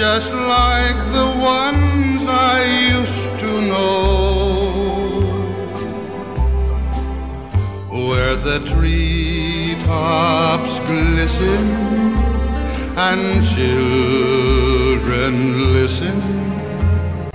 just like the ones I used to know, where the treetops glisten and children listen